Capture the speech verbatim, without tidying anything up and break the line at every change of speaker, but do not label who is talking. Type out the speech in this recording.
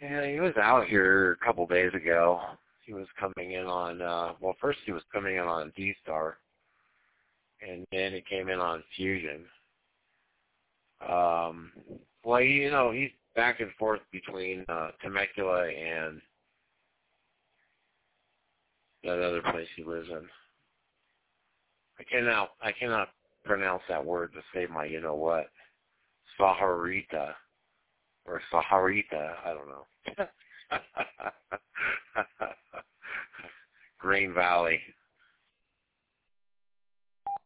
Yeah, he was out here a couple days ago. He was coming in on, uh, well, first he was coming in on D-Star, and then he came in on Fusion. Um, well, you know, he's back and forth between uh, Temecula and that other place he lives in. I cannot, I cannot pronounce that word to save my, you know what, Saharita or Saharita. I don't know. Green Valley.